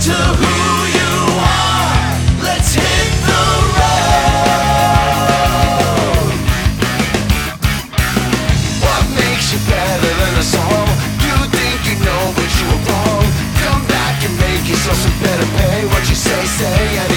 to who you are. Let's hit the road. What makes you better than us all? You think you know, but you were wrong. Come back and make yourself some better pay. What you say, say.